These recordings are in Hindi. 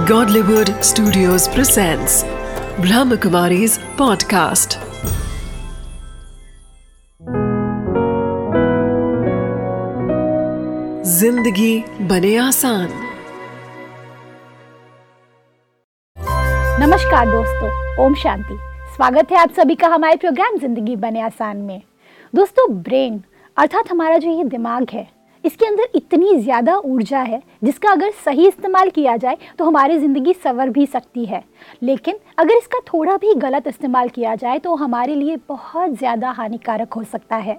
Godlywood Studios presents Brahmakumari's podcast. जिंदगी बने आसान। नमस्कार दोस्तों, ओम शांति। स्वागत है आप सभी का हमारे प्रोग्राम जिंदगी बने आसान में। दोस्तों, ब्रेन अर्थात हमारा जो ये दिमाग है, इसके अंदर इतनी ज़्यादा ऊर्जा है जिसका अगर सही इस्तेमाल किया जाए तो हमारी ज़िंदगी संवर भी सकती है, लेकिन अगर इसका थोड़ा भी गलत इस्तेमाल किया जाए तो हमारे लिए बहुत ज़्यादा हानिकारक हो सकता है।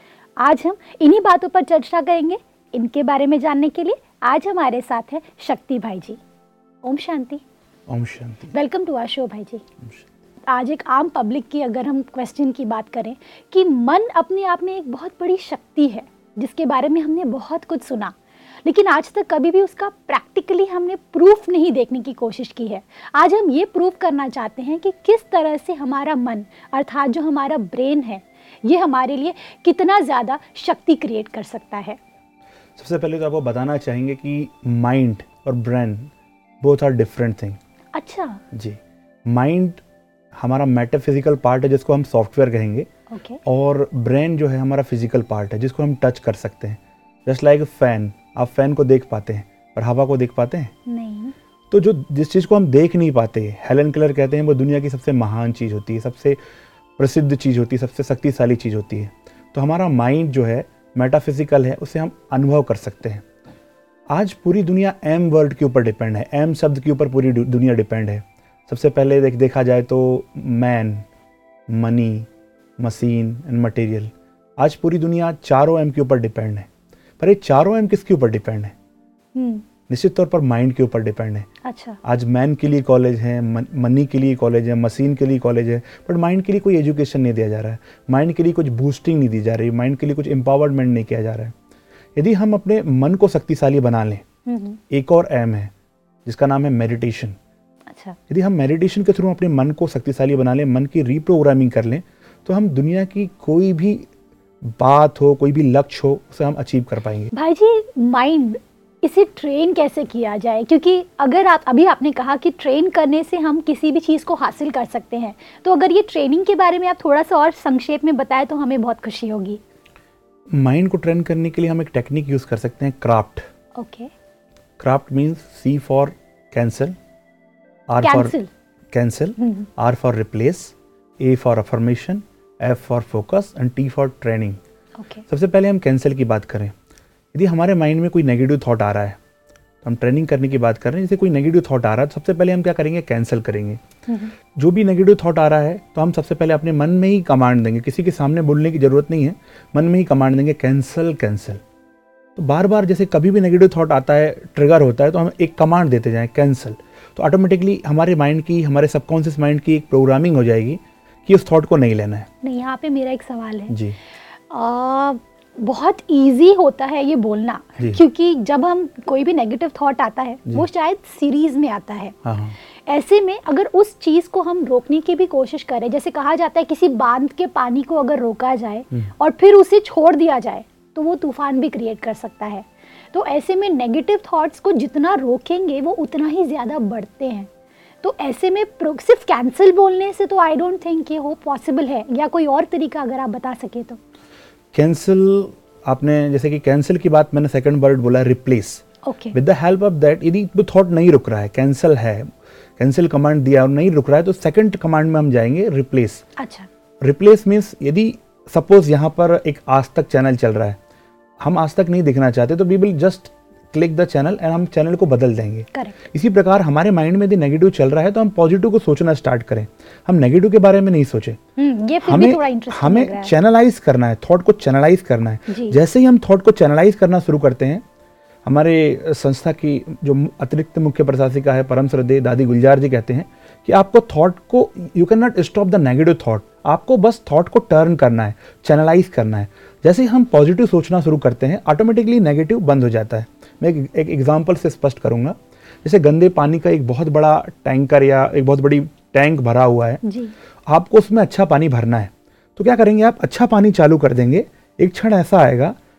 आज हम इन्हीं बातों पर चर्चा करेंगे। इनके बारे में जानने के लिए आज हमारे साथ हैं शक्ति भाई जी। ओम शांति। ओम शांति। वेलकम टू आवर शो भाई जी। आज एक आम पब्लिक की अगर हम क्वेश्चन की बात करें कि मन अपने आप में एक बहुत बड़ी शक्ति है जिसके बारे में हमने बहुत कुछ सुना, लेकिन आज तक कभी भी उसका प्रैक्टिकली हमने प्रूफ नहीं देखने की कोशिश की है। आज हम ये प्रूफ करना चाहते हैं कि किस तरह से हमारा मन अर्थात जो हमारा ब्रेन है, ये हमारे लिए कितना ज़्यादा शक्ति क्रिएट कर सकता है। सबसे पहले तो आपको बताना चाहेंगे कि माइंड और brain both are different thing. अच्छा जी, माइंड हमारा मेटाफिजिकल पार्ट है जिसको हम सॉफ्टवेयर कहेंगे, और ब्रेन जो है हमारा फिजिकल पार्ट है जिसको हम टच कर सकते हैं। जस्ट लाइक फैन, आप फैन को देख पाते हैं और हवा को देख पाते हैं नहीं। तो जिस चीज़ को हम देख नहीं पाते, हेलन केलर कहते हैं वो दुनिया की सबसे महान चीज़ होती है, सबसे प्रसिद्ध चीज़ होती है, सबसे शक्तिशाली चीज़ होती है। तो हमारा माइंड जो है मेटाफिजिकल है, उसे हम अनुभव कर सकते हैं। आज पूरी दुनिया एम वर्ड के ऊपर डिपेंड है, एम शब्द के ऊपर पूरी दुनिया डिपेंड है। सबसे पहले देखा जाए तो man, money, machine and material. आज पूरी दुनिया चारों एम के ऊपर डिपेंड है, पर ये चारों एम किसके ऊपर डिपेंड है? निश्चित तौर पर माइंड के ऊपर डिपेंड है। अच्छा। आज मैन के लिए कॉलेज है, मनी के लिए कॉलेज है, मशीन के लिए कॉलेज है, बट माइंड के लिए कोई एजुकेशन नहीं दिया जा रहा है, माइंड के लिए कुछ बूस्टिंग नहीं दी जा रही, माइंड के लिए कुछ एम्पावरमेंट नहीं किया जा रहा है। यदि हम अपने मन को शक्तिशाली बना लें, एक और एम है जिसका नाम है मेडिटेशन। अच्छा। यदि हम मेडिटेशन के थ्रू अपने मन को शक्तिशाली बना लें, मन की रीप्रोग्रामिंग कर लें, तो हम दुनिया की कोई भी बात हो, कोई भी लक्ष्य हो, उसे हम अचीव कर पाएंगे। भाई जी, माइंड इसे ट्रेन कैसे किया जाए? क्योंकि अगर आपने कहा कि ट्रेन करने से हम किसी भी चीज़ को हासिल कर सकते हैं, तो अगर ये ट्रेनिंग के बारे में आप थोड़ा सा और संक्षेप में बताएं तो हमें बहुत खुशी होगी। माइंड को ट्रेन करने के लिए हम एक टेक्निक यूज कर सकते हैं, craft. Okay. Craft means C for cancel, R for cancel, R for replace, A for affirmation, F for focus and T for training. सबसे पहले हम कैंसिल की बात करें। यदि हमारे माइंड में कोई नेगेटिव थॉट आ रहा है, तो हम ट्रेनिंग करने की बात कर रहे हैं, जैसे कोई नेगेटिव थॉट आ रहा है तो सबसे पहले हम क्या करेंगे? कैंसिल करेंगे। जो भी नेगेटिव थॉट आ रहा है तो हम सबसे पहले अपने मन में ही कमांड देंगे, किसी के सामने बोलने की जरूरत नहीं है, मन में ही कमांड देंगे कैंसिल कैंसिल। तो बार बार जैसे कभी भी नेगेटिव थॉट आता है, ट्रिगर होता है, तो हम एक कमांड देते जाएं कैंसिल, तो ऑटोमेटिकली हमारे माइंड की, हमारे सबकॉन्शियस माइंड की एक प्रोग्रामिंग हो जाएगी कि उस थॉट को नहीं लेना है। नहीं, यहाँ पे मेरा एक सवाल है जी। बहुत इजी होता है ये बोलना, क्योंकि जब हम कोई भी नेगेटिव थॉट आता है वो शायद सीरीज में आता है। हाँ। ऐसे में अगर उस चीज़ को हम रोकने की भी कोशिश करें, जैसे कहा जाता है किसी बांध के पानी को अगर रोका जाए और फिर उसे छोड़ दिया जाए तो वो तूफान भी क्रिएट कर सकता है। तो ऐसे में नेगेटिव थॉट्स को जितना रोकेंगे वो उतना ही ज़्यादा बढ़ते हैं। तो ऐसे में सिर्फ कैंसिल बोलने से तो आई डोंट थिंक ये हो पॉसिबल है, या कोई और तरीका अगर आप बता सके तो। कैंसिल, आपने जैसे कि कैंसिल की बात, मैंने सेकंड वर्ड बोला replace. With the help of that, यदि वो थॉट नहीं रुक रहा है, कैंसिल है, कैंसिल कमांड दिया और नहीं रुक रहा है, तो सेकंड कमांड में हम जाएंगे रिप्लेस। अच्छा। रिप्लेस मीन्स यदि सपोज यहाँ पर एक आज तक चैनल चल रहा है, हम आज तक नहीं देखना चाहते, तो we will just click the channel and हम चैनल को बदल देंगे। करेक्ट। इसी प्रकार हमारे माइंड में यदि नेगेटिव चल रहा है तो हम पॉजिटिव को सोचना स्टार्ट करें, हम नेगेटिव के बारे में नहीं सोचे। ये फिर भी थोड़ा इंटरेस्टिंग लग रहा है। हमें चैनलाइज करना है, थॉट को चैनलाइज करना है। जैसे ही हम थॉट को चैनलाइज करना शुरू करते हैं, हमारे संस्था की जो अतिरिक्त मुख्य प्रशासिका है परम श्रद्धेय दादी गुलजार जी कहते हैं कि आपको थॉट को, you can not stop the negative thought, आपको बस थॉट को टर्न करना है, चैनलाइज करना है। जैसे ही हम पॉजिटिव सोचना शुरू करते हैं, ऑटोमेटिकली नेगेटिव बंद हो जाता है। मैं एक एग्जांपल से स्पष्ट करूंगा। जैसे गंदे पानी का एक बहुत बड़ा टैंकर या एक बहुत बड़ी टैंक भरा हुआ है जी। आपको उसमें अच्छा पानी भरना है, तो क्या करेंगे आप? अच्छा पानी चालू कर देंगे, एक क्षण ऐसा आएगा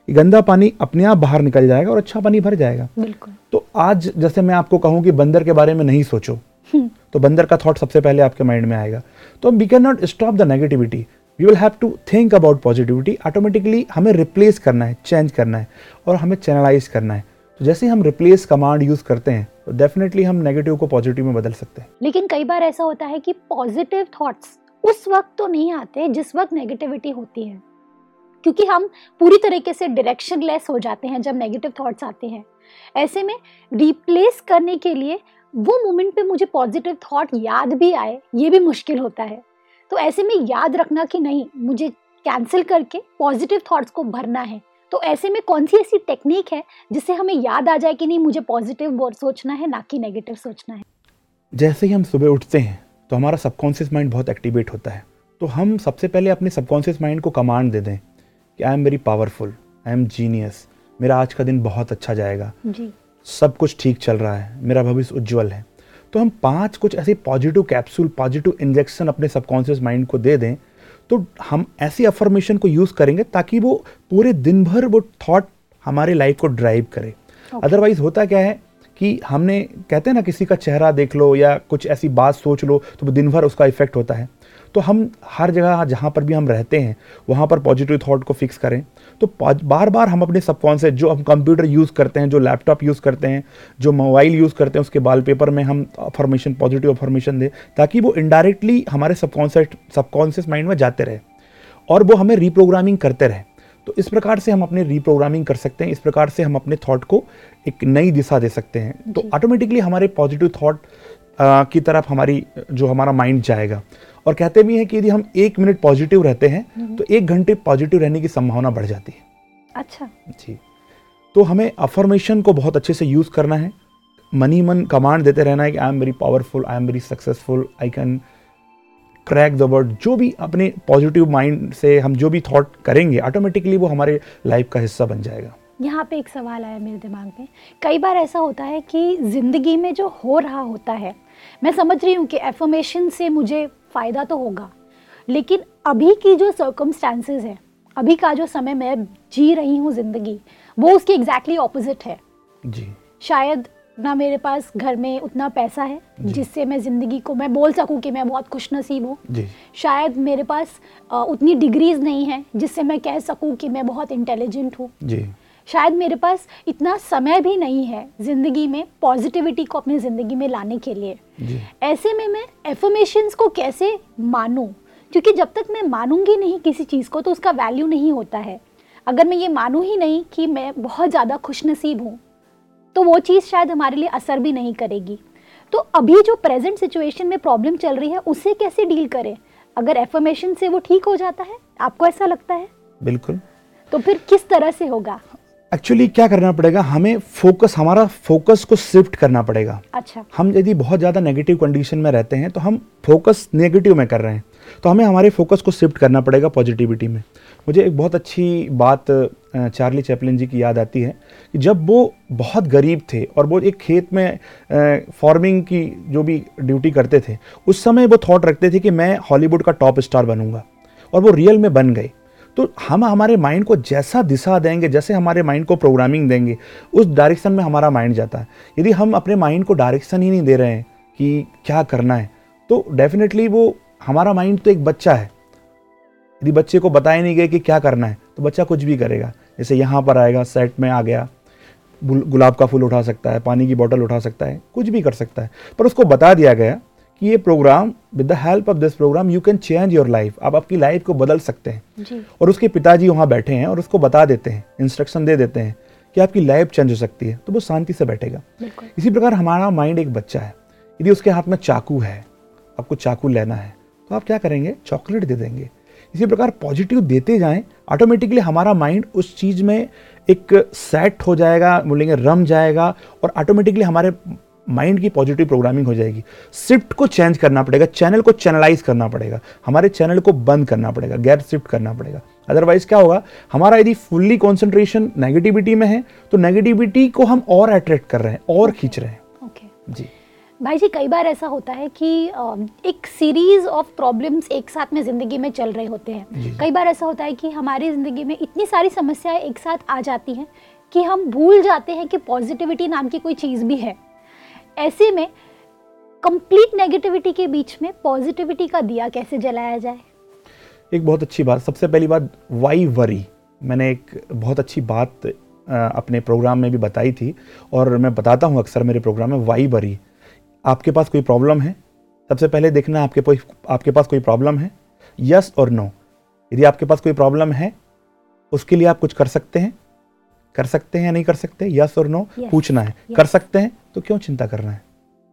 ये गंदा पानी अपने आप बाहर निकल जाएगा और अच्छा पानी भर जाएगा। बिल्कुल। तो आज जैसे मैं आपको कहूँ कि बंदर के बारे में नहीं सोचो, तो बंदर का थॉट सबसे पहले आपके माइंड में आएगा। तो we can not stop the negativity, we will have to think about positivity. Automatically हमें रिप्लेस करना है, चेंज करना है और हमें चैनलाइज करना है। तो जैसे ही हम रिप्लेस कमांड यूज करते हैं तो डेफिनेटली हम नेगेटिव को पॉजिटिव में बदल सकते हैं। लेकिन कई बार ऐसा होता है कि पॉजिटिव थॉट्स उस वक्त तो नहीं आते जिस वक्त नेगेटिविटी होती है, क्योंकि हम पूरी तरीके से डायरेक्शन लेस हो जाते हैं जब नेगेटिव थॉट्स आते हैं। ऐसे में रिप्लेस करने के लिए वो मोमेंट पे मुझे पॉजिटिव थॉट याद भी आए, ये भी मुश्किल होता है। तो ऐसे में याद रखना कि नहीं, मुझे कैंसिल करके पॉजिटिव थॉट्स को भरना है, तो ऐसे में कौन सी ऐसी टेक्निक है जिससे हमें याद आ जाए कि नहीं, मुझे पॉजिटिव सोचना है, ना कि नेगेटिव सोचना है? जैसे ही हम सुबह उठते हैं तो हमारा सबकॉन्शियस माइंड बहुत एक्टिवेट होता है। तो हम सबसे पहले अपने सबकॉन्शियस माइंड को कमांड दे दें कि I am very powerful, I am genius, मेरा आज का दिन बहुत अच्छा जाएगा जी, सब कुछ ठीक चल रहा है, मेरा भविष्य उज्जवल है। तो हम 5 कुछ ऐसे पॉजिटिव कैप्सूल, पॉजिटिव इंजेक्शन अपने सबकॉन्शियस माइंड को दे दें, तो हम ऐसी अफर्मेशन को यूज़ करेंगे ताकि वो पूरे दिन भर वो थॉट हमारे लाइफ को ड्राइव करे। अदरवाइज होता क्या है कि हमने, कहते हैं ना, किसी का चेहरा देख लो या कुछ ऐसी बात सोच लो तो वो दिन भर उसका इफेक्ट होता है। तो हम हर जगह जहाँ पर भी हम रहते हैं वहाँ पर पॉजिटिव थॉट को फिक्स करें। तो बार बार हम अपने सबकॉन्शियस, जो हम कंप्यूटर यूज़ करते हैं, जो लैपटॉप यूज़ करते हैं, जो मोबाइल यूज़ करते हैं, उसके वॉलपेपर में हम अफर्मेशन, पॉजिटिव अफर्मेशन दें ताकि वो इनडायरेक्टली हमारे सबकॉन्शियस माइंड में जाते रहे और वो हमें रीप्रोग्रामिंग करते रहे। तो इस प्रकार से हम अपने रीप्रोग्रामिंग कर सकते हैं, इस प्रकार से हम अपने थॉट को एक नई दिशा दे सकते हैं। तो ऑटोमेटिकली हमारे पॉजिटिव थॉट की तरफ हमारा माइंड जाएगा। और कहते भी हैं कि यदि हम 1 मिनट पॉजिटिव रहते हैं तो 1 घंटे पॉजिटिव रहने की संभावना बढ़ जाती है। अच्छा जी, तो हमें अफर्मेशन को बहुत अच्छे से यूज करना है, मन ही मन कमांड देते रहना है कि I am very powerful, I am very successful, I can crack the world. जो भी अपने पॉजिटिव माइंड से हम जो भी थॉट करेंगे ऑटोमेटिकली वो हमारे लाइफ का हिस्सा बन जाएगा। यहाँ पे एक सवाल आया मेरे दिमाग में। कई बार ऐसा होता है कि ज़िंदगी में जो हो रहा होता है, मैं समझ रही हूँ कि एफर्मेशन से मुझे फ़ायदा तो होगा, लेकिन अभी की जो सर्कमस्टांसेस है, अभी का जो समय मैं जी रही हूँ ज़िंदगी, वो उसके एग्जैक्टली ऑपोजिट है जी। शायद ना मेरे पास घर में उतना पैसा है जिससे मैं ज़िंदगी को मैं बोल सकूं कि मैं बहुत खुशनसीब हूँ। शायद मेरे पास उतनी डिग्रीज नहीं है जिससे मैं कह सकूं कि मैं बहुत इंटेलिजेंट हूँ। शायद मेरे पास इतना समय भी नहीं है ज़िंदगी में पॉजिटिविटी को अपनी ज़िंदगी में लाने के लिए। ऐसे में मैं एफर्मेशंस को कैसे मानूं? क्योंकि जब तक मैं मानूंगी नहीं किसी चीज़ को तो उसका वैल्यू नहीं होता है। अगर मैं ये मानूं ही नहीं कि मैं बहुत ज़्यादा खुशनसीब हूँ तो वो चीज़ शायद हमारे लिए असर भी नहीं करेगी। तो अभी जो प्रेजेंट सिचुएशन में प्रॉब्लम चल रही है उससे कैसे डील करें? अगर एफर्मेशन से वो ठीक हो जाता है, आपको ऐसा लगता है? बिल्कुल। तो फिर किस तरह से होगा? एक्चुअली क्या करना पड़ेगा, हमें हमारा फोकस को शिफ्ट करना पड़ेगा। अच्छा। हम यदि बहुत ज़्यादा नेगेटिव कंडीशन में रहते हैं तो हम फोकस नेगेटिव में कर रहे हैं, तो हमें हमारे फोकस को शिफ्ट करना पड़ेगा पॉजिटिविटी में। मुझे एक बहुत अच्छी बात चार्ली चैपलिन जी की याद आती है कि जब वो बहुत गरीब थे और वो एक खेत में फार्मिंग की जो भी ड्यूटी करते थे, उस समय वो थॉट रखते थे कि मैं हॉलीवुड का टॉप स्टार बनूंगा, और वो रियल में बन गए। तो हम हमारे माइंड को जैसा दिशा देंगे, जैसे हमारे माइंड को प्रोग्रामिंग देंगे, उस डायरेक्शन में हमारा माइंड जाता है। यदि हम अपने माइंड को डायरेक्शन ही नहीं दे रहे हैं कि क्या करना है, तो डेफिनेटली वो हमारा माइंड तो एक बच्चा है। यदि बच्चे को बताया नहीं गया कि क्या करना है तो बच्चा कुछ भी करेगा। जैसे यहाँ पर आएगा, सेट में आ गया, गुलाब का फूल उठा सकता है, पानी की बोतल उठा सकता है, कुछ भी कर सकता है, पर उसको बता दिया गया कि ये programme, with the help of this programme you can change your life, आप आपकी लाइफ को बदल सकते हैं जी। और उसके पिताजी वहाँ बैठे हैं और उसको बता देते हैं, इंस्ट्रक्शन दे देते हैं कि आपकी लाइफ चेंज हो सकती है, तो वो शांति से बैठेगा। इसी प्रकार हमारा माइंड एक बच्चा है। यदि उसके हाथ में चाकू है, आपको चाकू लेना है, तो आप क्या करेंगे? चॉकलेट दे देंगे। इसी प्रकार पॉजिटिव देते जाएं, ऑटोमेटिकली हमारा माइंड उस चीज़ में एक सेट हो जाएगा, बोलेंगे रम जाएगा, और ऑटोमेटिकली हमारे माइंड की पॉजिटिव प्रोग्रामिंग हो जाएगी। शिफ्ट को चेंज करना पड़ेगा, चैनल को चैनलाइज करना पड़ेगा, हमारे चैनल को बंद करना पड़ेगा, गैर शिफ्ट करना पड़ेगा। अदरवाइज क्या होगा, हमारा यदि फुल्ली कॉन्सेंट्रेशन नेगेटिविटी में है तो नेगेटिविटी को हम और अट्रैक्ट कर रहे हैं और खींच रहे हैं। ओके जी। भाई जी कई बार ऐसा होता है कि एक सीरीज ऑफ प्रॉब्लम्स एक साथ में ज़िंदगी में चल रहे होते हैं। कई बार ऐसा होता है कि हमारी ज़िंदगी में इतनी सारी समस्याएं एक साथ आ जाती हैं कि हम भूल जाते हैं कि पॉजिटिविटी नाम की कोई चीज़ भी है। ऐसे में कंप्लीट नेगेटिविटी के बीच में पॉजिटिविटी का दिया कैसे जलाया जाए? एक बहुत अच्छी बात, सबसे पहली बात, वाई वरी। मैंने एक बहुत अच्छी बात अपने प्रोग्राम में भी बताई थी और मैं बताता हूँ अक्सर मेरे प्रोग्राम में, वाई वरी। आपके पास कोई प्रॉब्लम है, सबसे पहले देखना है आपके पास कोई प्रॉब्लम है, यस और नो। यदि आपके पास कोई प्रॉब्लम है, उसके लिए आप कुछ कर सकते हैं या नहीं कर सकते, यस और नो पूछना है। कर सकते हैं तो क्यों चिंता करना है,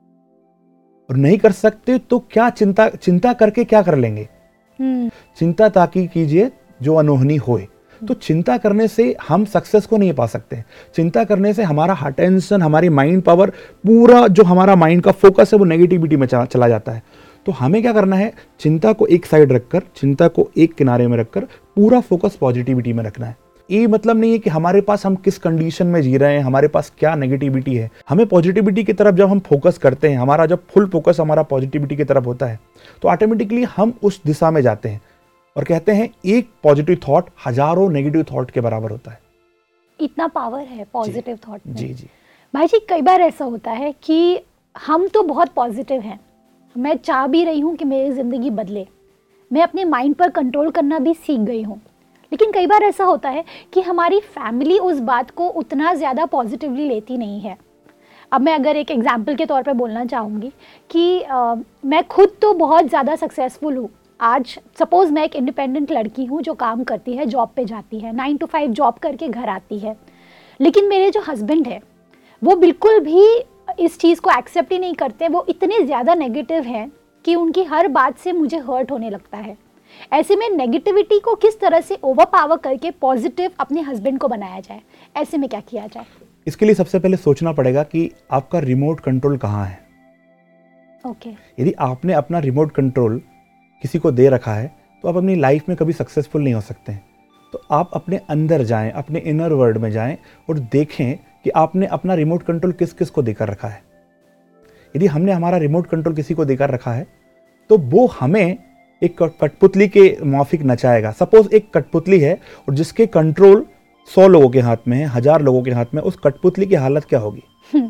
और नहीं कर सकते तो क्या चिंता करके क्या कर लेंगे। चिंता ताकि कीजिए जो अनहोनी होए। तो चिंता करने से हम सक्सेस को नहीं पा सकते। चिंता करने से हमारा अटेंशन, हमारी माइंड पावर, पूरा जो हमारा माइंड का फोकस है वो नेगेटिविटी में चला जाता है। तो हमें क्या करना है, चिंता को एक साइड रखकर, चिंता को एक किनारे में रखकर पूरा फोकस पॉजिटिविटी में रखना है। ये मतलब नहीं है कि हमारे पास हम किस कंडीशन में जी रहे हैं, हमारे पास क्या नेगेटिविटी है। हमें पॉजिटिविटी की तरफ जब हम फोकस करते हैं, हमारा जब फुल फोकस हमारा पॉजिटिविटी की तरफ होता है, तो ऑटोमेटिकली हम उस दिशा में जाते हैं। और कहते हैं एक पॉजिटिव थॉट हजारों नेगेटिव थॉट के बराबर होता है। इतना पावर है पॉजिटिव थॉट में। जी। भाई जी कई बार ऐसा होता है कि हम तो बहुत पॉजिटिव हैं, मैं चाह भी रही हूँ कि मेरी ज़िंदगी बदले, मैं अपने माइंड पर कंट्रोल करना भी सीख गई हूँ, लेकिन कई बार ऐसा होता है कि हमारी फैमिली उस बात को उतना ज़्यादा पॉजिटिवली लेती नहीं है। अब मैं अगर एक एग्जांपल के तौर पे बोलना चाहूँगी कि मैं खुद तो बहुत ज़्यादा सक्सेसफुल हूँ। आज सपोज़ मैं एक इंडिपेंडेंट लड़की हूँ जो काम करती है, जॉब पे जाती है, 9 to 5 जॉब करके घर आती है, लेकिन मेरे जो हस्बैंड है वो बिल्कुल भी इस चीज़ को एक्सेप्ट ही नहीं करते। वो इतने ज़्यादा नेगेटिव हैं कि उनकी हर बात से मुझे हर्ट होने लगता है। ऐसे में नेगेटिविटी को किस तरह से ओवरपावर करके पॉजिटिव अपने हस्बैंड को बनाया जाए, ऐसे में क्या किया जाए? इसके लिए सबसे पहले सोचना पड़ेगा कि आपका रिमोट कंट्रोल कहाँ है। ओके। यदि आपने अपना रिमोट कंट्रोल किसी को दे रखा है तो आप अपनी लाइफ में कभी सक्सेसफुल नहीं हो सकते हैं। तो आप अपने अंदर जाएं, अपने इनर वर्ल्ड में जाएं और देखें कि आपने अपना रिमोट कंट्रोल किस किस को देकर रखा है। यदि हमने हमारा रिमोट कंट्रोल किसी को देकर रखा है तो वो हमें एक कठपुतली के माफिक नचाएगा। सपोज एक कठपुतली है और जिसके कंट्रोल 100 लोगों के हाथ में है, 1000 लोगों के हाथ में, उस कठपुतली की हालत क्या होगी।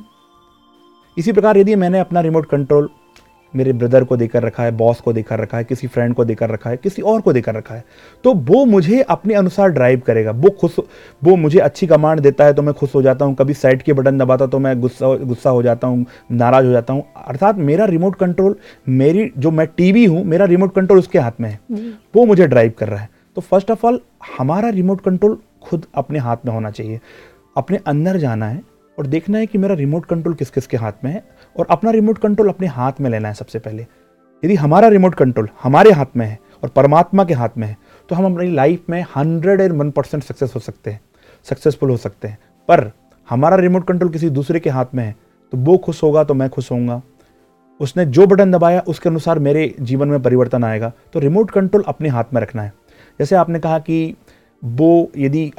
इसी प्रकार यदि मैंने अपना रिमोट कंट्रोल मेरे ब्रदर को देकर रखा है, बॉस को देकर रखा है, किसी फ्रेंड को देकर रखा है, किसी और को देकर रखा है, तो वो मुझे अपने अनुसार ड्राइव करेगा। वो मुझे अच्छी कमांड देता है तो मैं खुश हो जाता हूँ, कभी साइड के बटन दबाता तो मैं गुस्सा हो जाता हूँ, नाराज हो जाता हूँ। अर्थात मेरा रिमोट कंट्रोल, मैं टीवी हूँ, मेरा रिमोट कंट्रोल उसके हाथ में है, वो मुझे ड्राइव कर रहा है। तो फर्स्ट ऑफ ऑल हमारा रिमोट कंट्रोल खुद अपने हाथ में होना चाहिए। अपने अंदर जाना है और देखना है कि मेरा रिमोट कंट्रोल किस किस के हाथ में है और अपना रिमोट कंट्रोल अपने हाथ में लेना है सबसे पहले। यदि हमारा रिमोट कंट्रोल हमारे हाथ में है और परमात्मा के हाथ में है तो हम अपनी लाइफ में 101% सक्सेसफुल हो सकते हैं। पर हमारा रिमोट कंट्रोल किसी दूसरे के हाथ में है तो वो खुश होगा तो मैं खुश होऊंगा, उसने जो बटन दबाया उसके अनुसार मेरे जीवन में परिवर्तन आएगा। तो रिमोट कंट्रोल अपने हाथ में रखना है। जैसे आपने कहा कि वो यदि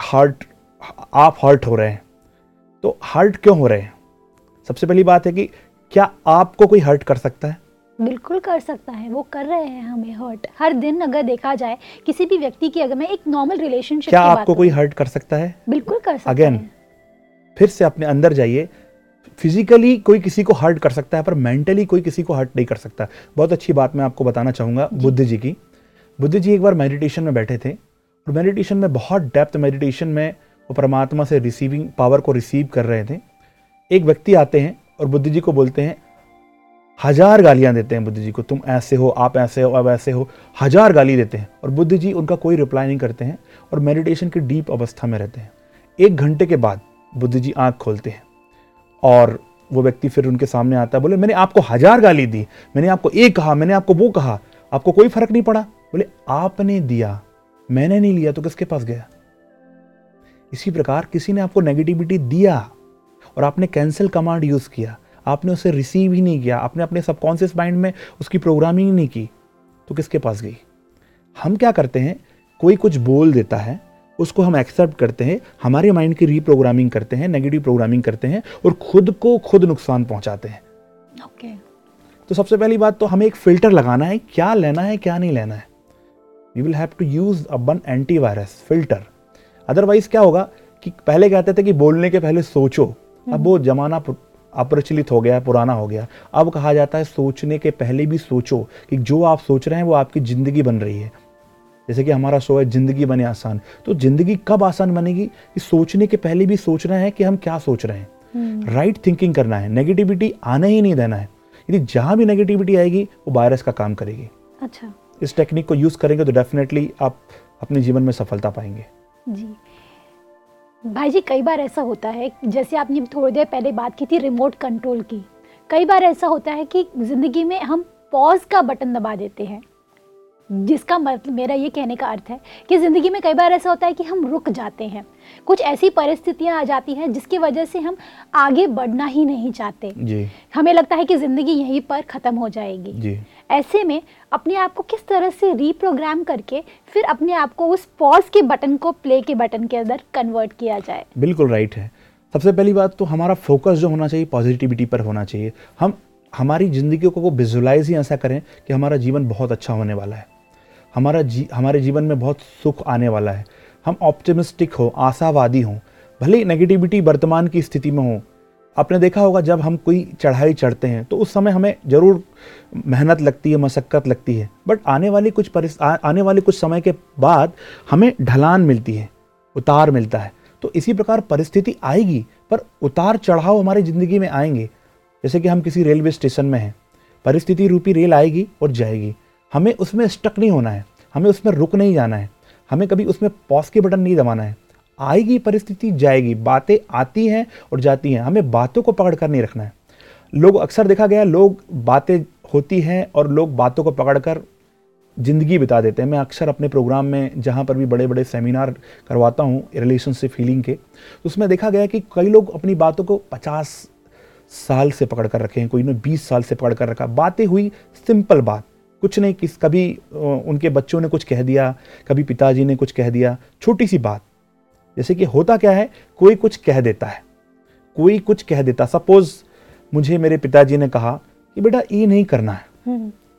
आप हर्ट हो रहे हैं तो हर्ट क्यों हो रहे हैं। सबसे पहली बात है कि क्या आपको कोई हर्ट कर सकता है? बिल्कुल कर सकता है, वो कर रहे हैं हमें हर्ट हर दिन। अगर देखा जाए किसी भी व्यक्ति की, अगर मैं एक नॉर्मल रिलेशनशिप की बात करूं, क्या आपको कोई हर्ट कर सकता है? बिल्कुल कर सकता है। अगेन फिर से अपने अंदर जाइए। फिजिकली कोई किसी को हर्ट कर सकता है पर मेंटली कोई किसी को हर्ट नहीं कर सकता। बहुत अच्छी बात मैं आपको बताना चाहूंगा बुद्ध जी की। बुद्ध जी एक बार मेडिटेशन में बैठे थे और मेडिटेशन में, बहुत डेप्थ मेडिटेशन में, वो परमात्मा से रिसीविंग पावर को रिसीव कर रहे थे। एक व्यक्ति आते हैं और बुद्ध जी को बोलते हैं, 1000 गालियां देते हैं बुद्ध जी को, तुम ऐसे हो, आप ऐसे हो, अब ऐसे हो, 1000 गाली देते हैं और बुद्ध जी उनका कोई रिप्लाई नहीं करते हैं और मेडिटेशन की डीप अवस्था में रहते हैं। 1 घंटे के बाद बुद्ध जी आंख खोलते हैं और वो व्यक्ति फिर उनके सामने आता है, बोले मैंने आपको 1000 गाली दी, मैंने आपको ये कहा, मैंने आपको वो कहा, आपको कोई फर्क नहीं पड़ा। बोले आपने दिया, मैंने नहीं लिया तो किसके पास गया। इसी प्रकार किसी ने आपको नेगेटिविटी दिया और आपने कैंसिल कमांड यूज किया, आपने उसे रिसीव ही नहीं किया, आपने अपने सबकॉन्शियस माइंड में उसकी प्रोग्रामिंग ही नहीं की, तो किसके पास गई। हम क्या करते हैं, कोई कुछ बोल देता है, उसको हम एक्सेप्ट करते हैं, हमारे माइंड की रीप्रोग्रामिंग करते हैं, नेगेटिव प्रोग्रामिंग करते हैं और खुद को खुद नुकसान पहुंचाते हैं। तो सबसे पहली बात तो हमें एक फिल्टर लगाना है, क्या लेना है क्या नहीं लेना है। We will have to use one antivirus filter. Otherwise क्या होगा कि पहले कहते थे कि बोलने के पहले सोचो, अब वो जमाना अप्रचलित हो गया, पुराना हो गया। अब कहा जाता है सोचने के पहले भी सोचो, कि जो आप सोच रहे हैं वो आपकी जिंदगी बन रही है। जैसे कि हमारा शो है जिंदगी बने आसान, तो जिंदगी कब आसान बनेगी कि सोचने के पहले भी सोचना है कि हम क्या सोच रहे हैं। राइट थिंकिंग करना है, नेगेटिविटी आने ही नहीं देना है। यदि जहां भी नेगेटिविटी आएगी वो वायरस का काम करेगी। अच्छा, इस टेक्निक को यूज करेंगे तो डेफिनेटली आप अपने जीवन में सफलता पाएंगे। जी भाई जी, कई बार ऐसा होता है, जैसे आपने थोड़ी देर पहले बात की थी रिमोट कंट्रोल की, कई बार ऐसा होता है कि ज़िंदगी में हम पॉज का बटन दबा देते हैं, जिसका मतलब मेरा ये कहने का अर्थ है कि ज़िंदगी में कई बार ऐसा होता है कि हम रुक जाते हैं, कुछ ऐसी परिस्थितियां आ जाती हैं जिसकी वजह से हम आगे बढ़ना ही नहीं चाहते जी। हमें लगता है कि ज़िंदगी यहीं पर ख़त्म हो जाएगी जी। ऐसे में अपने आप को किस तरह से रीप्रोग्राम करके फिर अपने आप को उस पॉज के बटन को प्ले के बटन के अंदर कन्वर्ट किया जाए? बिल्कुल राइट है। सबसे पहली बात तो हमारा फोकस जो होना चाहिए पॉजिटिविटी पर होना चाहिए। हम हमारी ज़िंदगी को विजुलाइज ही ऐसा करें कि हमारा जीवन बहुत अच्छा होने वाला है, हमारे जीवन में बहुत सुख आने वाला है। हम ऑप्टिमिस्टिक हो, आशावादी हों, भले ही नेगेटिविटी वर्तमान की स्थिति में हो। आपने देखा होगा जब हम कोई चढ़ाई चढ़ते हैं तो उस समय हमें ज़रूर मेहनत लगती है, मशक्क़त लगती है, बट आने वाले कुछ समय के बाद हमें ढलान मिलती है, उतार मिलता है। तो इसी प्रकार परिस्थिति आएगी, पर उतार चढ़ाव हमारी ज़िंदगी में आएंगे। जैसे कि हम किसी रेलवे स्टेशन में हैं, परिस्थिति रूपी रेल आएगी और जाएगी, हमें उसमें स्टक नहीं होना है, हमें उसमें रुक नहीं जाना है, हमें कभी उसमें पॉज के बटन नहीं दबाना है। आएगी परिस्थिति, जाएगी, बातें आती हैं और जाती हैं, हमें बातों को पकड़ कर नहीं रखना है। लोग अक्सर देखा गया, लोग बातें होती हैं और लोग बातों को पकड़ कर ज़िंदगी बिता देते हैं। मैं अक्सर अपने प्रोग्राम में जहाँ पर भी बड़े बड़े सेमिनार करवाता हूँ रिलेशनशिप हीलिंग के, तो उसमें देखा गया कि कई लोग अपनी बातों को 50 साल से पकड़ कर रखे हैं, कोई ने 20 साल से पकड़ कर रखा। बातें हुई सिंपल बात, कुछ नहीं, कभी उनके बच्चों ने कुछ कह दिया, कभी पिताजी ने कुछ कह दिया, छोटी सी बात। जैसे कि होता क्या है, कोई कुछ कह देता है, कोई कुछ कह देता। सपोज मुझे मेरे पिताजी ने कहा कि बेटा ये नहीं करना है,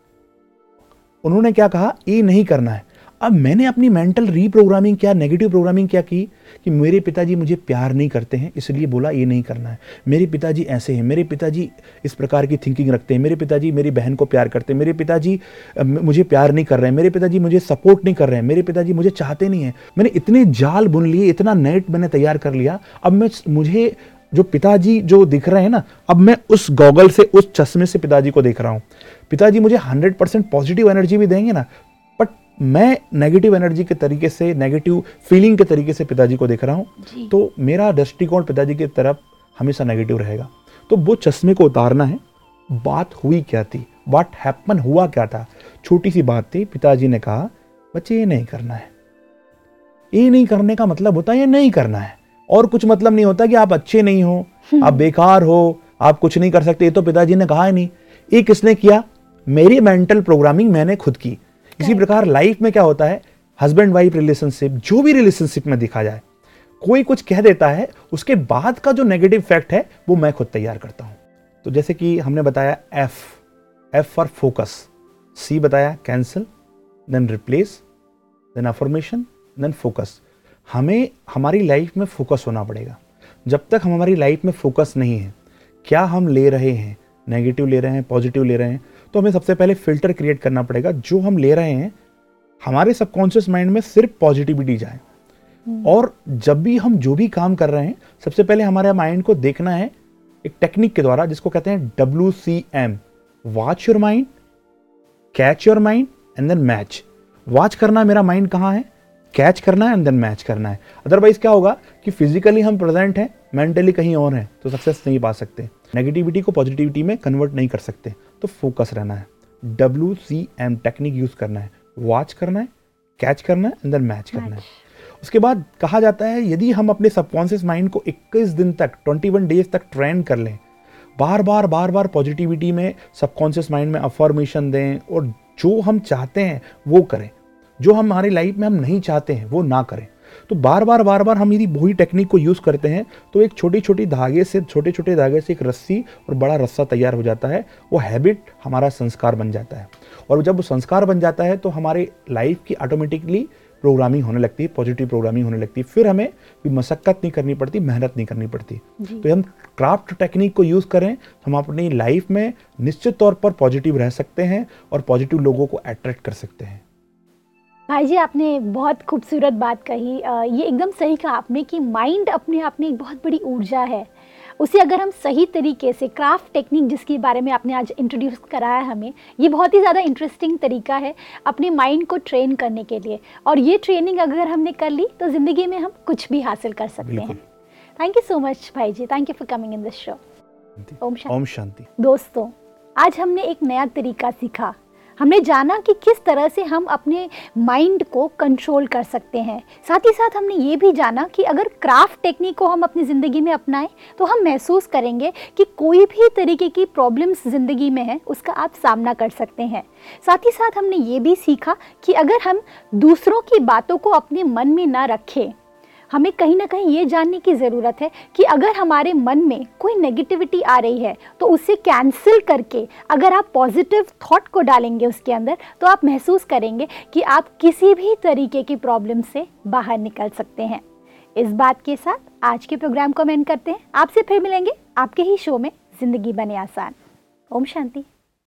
उन्होंने क्या कहा, ये नहीं करना है। अब मैंने अपनी मेंटल रीप्रोग्रामिंग क्या, नेगेटिव प्रोग्रामिंग क्या की कि मेरे पिताजी मुझे प्यार नहीं करते हैं इसलिए बोला ये नहीं करना है, मेरे पिताजी ऐसे हैं, मेरे पिताजी इस प्रकार की थिंकिंग रखते हैं, मेरे पिताजी मेरी बहन को प्यार करते हैं, मेरे पिताजी मुझे प्यार नहीं कर रहे हैं, मेरे पिताजी मुझे सपोर्ट नहीं कर रहे हैं, मेरे पिताजी मुझे चाहते नहीं हैं। मैंने इतने जाल बुन लिए, इतना नेट मैंने तैयार कर लिया। अब मुझे जो पिताजी जो दिख रहे हैं ना, अब मैं उस गॉगल से, उस चश्मे से पिताजी को देख रहा हूँ। पिताजी मुझे 100% पॉजिटिव एनर्जी भी देंगे ना, बट मैं नेगेटिव एनर्जी के तरीके से, नेगेटिव फीलिंग के तरीके से पिताजी को देख रहा हूँ, तो मेरा दृष्टिकोण पिताजी की तरफ हमेशा नेगेटिव रहेगा। तो वो चश्मे को उतारना है। बात हुई क्या थी, व्हाट हैपन, हुआ क्या था, छोटी सी बात थी। पिताजी ने कहा बच्चे ये नहीं करना है। ये नहीं करने का मतलब होता है ये नहीं करना है, और कुछ मतलब नहीं होता कि आप अच्छे नहीं हो, आप बेकार हो, आप कुछ नहीं कर सकते। ये तो पिताजी ने कहा ही नहीं, ये किसने किया, मेरी मेंटल प्रोग्रामिंग मैंने खुद की। इसी प्रकार लाइफ में क्या होता है, हस्बैंड वाइफ रिलेशनशिप, जो भी रिलेशनशिप में देखा जाए, कोई कुछ कह देता है, उसके बाद का जो नेगेटिव फैक्ट है वो मैं खुद तैयार करता हूं। तो जैसे कि हमने बताया एफ फॉर फोकस, सी बताया cancel, then replace, then affirmation, then focus. हमें हमारी लाइफ में फोकस होना पड़ेगा। जब तक हमारी लाइफ में फोकस नहीं है, क्या हम ले रहे हैं, नेगेटिव ले रहे हैं, पॉजिटिव ले रहे हैं, तो हमें सबसे पहले फिल्टर क्रिएट करना पड़ेगा। जो हम ले रहे हैं हमारे सबकॉन्शियस माइंड में सिर्फ पॉजिटिविटी जाए। और जब भी हम जो भी काम कर रहे हैं, सबसे पहले हमारे माइंड को देखना है एक टेक्निक के द्वारा जिसको कहते हैं WCM, watch your mind, catch your mind and then match. Watch करना मेरा माइंड कहाँ है, कैच करना है एंड देन मैच करना है। अदरवाइज क्या होगा कि फिजिकली हम प्रेजेंट हैं, मेंटली कहीं और हैं, तो सक्सेस नहीं पा सकते, नेगेटिविटी को पॉजिटिविटी में कन्वर्ट नहीं कर सकते। तो फोकस रहना है, WCM टेक्निक यूज करना है, वॉच करना है, कैच करना है एंड देन मैच करना है। उसके बाद कहा जाता है यदि हम अपने सबकॉन्शियस माइंड को 21 दिन तक, 21 डेज तक ट्रेन कर लें, बार बार पॉजिटिविटी में सबकॉन्शियस माइंड में अफर्मेशन दें और जो हम चाहते हैं वो करें, जो हमारी लाइफ में हम नहीं चाहते हैं वो ना करें, तो बार बार हम यदि वही टेक्निक को यूज़ करते हैं तो एक छोटे छोटे धागे से एक रस्सी और बड़ा रस्सा तैयार हो जाता है। वो हैबिट हमारा संस्कार बन जाता है, और जब वो संस्कार बन जाता है तो हमारे लाइफ की ऑटोमेटिकली प्रोग्रामिंग होने लगती है, पॉजिटिव प्रोग्रामिंग होने लगती है। फिर हमें कोई मशक्कत नहीं करनी पड़ती, मेहनत नहीं करनी पड़ती। तो हम क्राफ्ट टेक्निक को यूज़ करें, हम अपनी लाइफ में निश्चित तौर पर पॉजिटिव रह सकते हैं और पॉजिटिव लोगों को अट्रैक्ट कर सकते हैं। भाई जी, आपने बहुत खूबसूरत बात कही। ये एकदम सही कहा आपने कि माइंड अपने आप में एक बहुत बड़ी ऊर्जा है। उसे अगर हम सही तरीके से क्राफ्ट टेक्निक, जिसके बारे में आपने आज इंट्रोड्यूस कराया हमें, ये बहुत ही ज़्यादा इंटरेस्टिंग तरीका है अपने माइंड को ट्रेन करने के लिए। और ये ट्रेनिंग अगर हमने कर ली तो ज़िंदगी में हम कुछ भी हासिल कर सकते हैं। थैंक यू सो मच भाई जी, thank you for coming in this show. ओम शांति। दोस्तों, आज हमने एक नया तरीका सीखा। हमने जाना कि किस तरह से हम अपने माइंड को कंट्रोल कर सकते हैं। साथ ही साथ हमने ये भी जाना कि अगर क्राफ्ट टेक्निक को हम अपनी ज़िंदगी में अपनाएं तो हम महसूस करेंगे कि कोई भी तरीके की प्रॉब्लम्स ज़िंदगी में है उसका आप सामना कर सकते हैं। साथ ही साथ हमने ये भी सीखा कि अगर हम दूसरों की बातों को अपने मन में ना रखें, हमें कहीं ना कहीं ये जानने की ज़रूरत है कि अगर हमारे मन में कोई नेगेटिविटी आ रही है तो उसे कैंसिल करके अगर आप पॉजिटिव थॉट को डालेंगे उसके अंदर, तो आप महसूस करेंगे कि आप किसी भी तरीके की प्रॉब्लम से बाहर निकल सकते हैं। इस बात के साथ आज के प्रोग्राम को हम एंड करते हैं। आपसे फिर मिलेंगे आपके ही शो में ज़िंदगी बने आसान। ओम शांति।